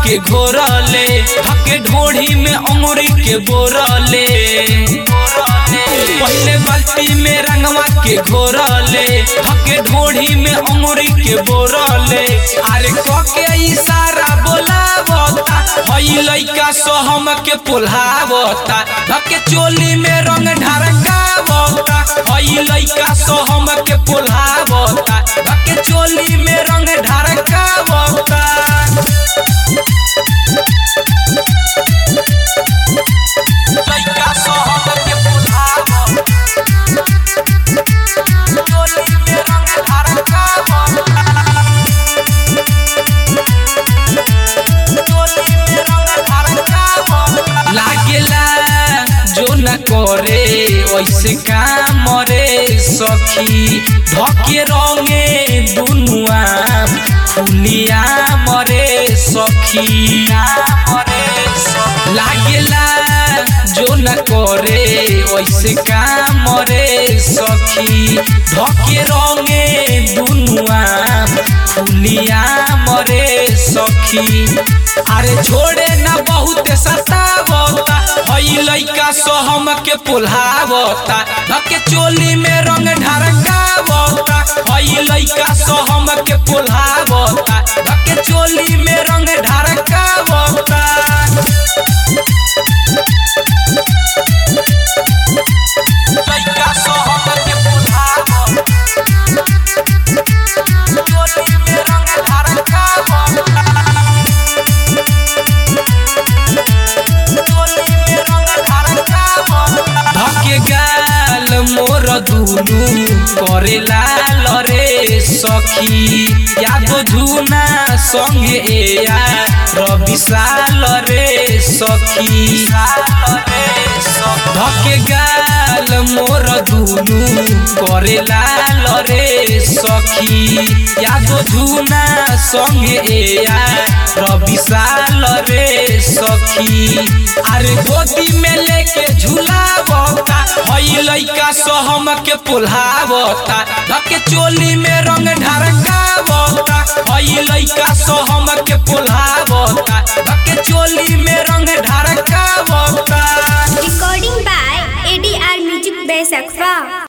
के घोरले धके ढोढ़ी में अंगूरी के बोरले पहले बाल्टी में रंगवा के घोरले धके ढोढ़ी में अंगूरी के बोरले अरे क के इशारा बोलावता हई लइका सोहम के पुल्हावता धके चोली में रंग ढरकावता हई लइका सोहम के पुल्हावता धके चोली में रंग ढरकावता लइका सोहम के पुल्हावता चोली में रंग ढरकावता लागेला जो न करे वैसे काम रे सखी धके रंगे दुनुआ फुलिया मरे सखी लागेला जो न करे वैसे काम रे सखी धके रंगे दुनुआ फुलिया मरे सखी अरे छोड़े ना बहुत सतावता हई लइका सोहम के पुल्हावता धके चोली में रंग ढरकावता हई लइका सोहम के पुल्हावता धके चोली में रंग ढरकावता लइका सोहम के पुल्हावता चोली में रंग ढरकावता धके गाल मोर दुनु करे लाल रे सखी यादो झुना संगे एया रविशाल रे सखी धके गाल मोर दुनु करे लाल रे सखी यादो झुना संगे एया रविशाल रे सखी अरे गोदी में लेके झुलावता हई लइका सोहम के पुल्हावता धके चोली में रंग ढरकावता हई लइका सोहम के पुल्हावता धके चोली में रंग ढरकावता Recording by ADR Music by Sakfa।